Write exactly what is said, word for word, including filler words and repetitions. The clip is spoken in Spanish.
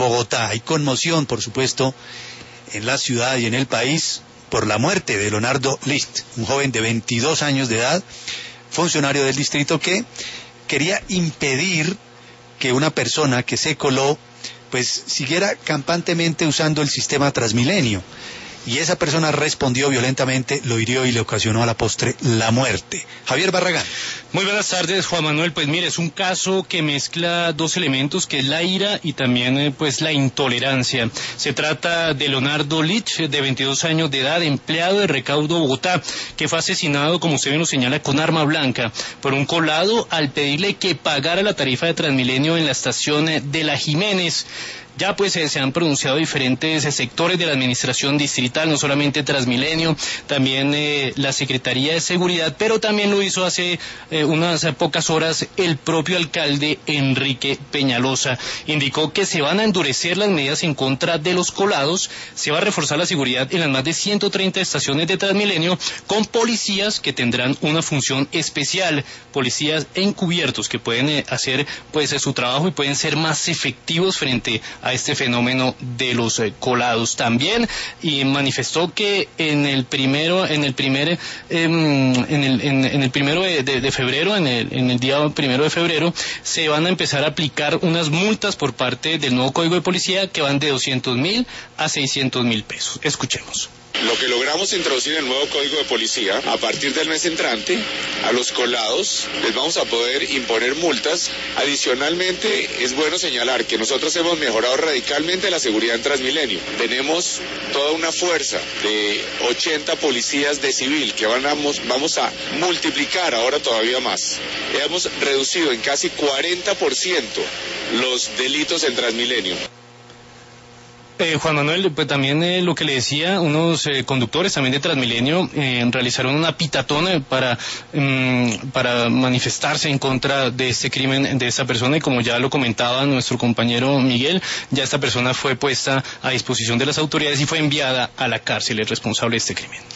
Bogotá. Hay conmoción, por supuesto, en la ciudad y en el país por la muerte de Leonardo List, un joven de veintidós años de edad, funcionario del distrito que quería impedir que una persona que se coló pues siguiera campantemente usando el sistema Transmilenio. Y esa persona respondió violentamente, lo hirió y le ocasionó a la postre la muerte. Javier Barragán. Muy buenas tardes, Juan Manuel. Pues mire, es un caso que mezcla dos elementos, que es la ira y también eh, pues la intolerancia. Se trata de Leonardo Lich, de veintidós años de edad, empleado de Recaudo Bogotá, que fue asesinado, como usted bien lo señala, con arma blanca por un colado al pedirle que pagara la tarifa de Transmilenio en la estación de La Jiménez. Ya pues eh, se han pronunciado diferentes eh, sectores de la administración distrital, no solamente Transmilenio, también eh, la Secretaría de Seguridad, pero también lo hizo hace eh, unas eh, pocas horas el propio alcalde Enrique Peñalosa. Indicó que se van a endurecer las medidas en contra de los colados, se va a reforzar la seguridad en las más de ciento treinta estaciones de Transmilenio con policías que tendrán una función especial, policías encubiertos que pueden eh, hacer pues eh, su trabajo y pueden ser más efectivos frente a este fenómeno de los eh, colados también. Y manifestó que en el primero en el primer eh, en el en, en el primero de, de, de febrero en el en el día primero de febrero se van a empezar a aplicar unas multas por parte del nuevo Código de Policía que van de doscientos mil a seiscientos mil pesos. Escuchemos. Lo que logramos introducir en el nuevo Código de Policía, a partir del mes entrante, a los colados les vamos a poder imponer multas. Adicionalmente, es bueno señalar que nosotros hemos mejorado radicalmente la seguridad en Transmilenio. Tenemos toda una fuerza de ochenta policías de civil que van a, vamos a multiplicar ahora todavía más. Hemos reducido en casi cuarenta por ciento los delitos en Transmilenio. Eh, Juan Manuel, pues también eh, lo que le decía, unos eh, conductores también de Transmilenio eh, realizaron una pitatón para, um, para manifestarse en contra de este crimen de esta persona, y como ya lo comentaba nuestro compañero Miguel, ya esta persona fue puesta a disposición de las autoridades y fue enviada a la cárcel, el responsable de este crimen.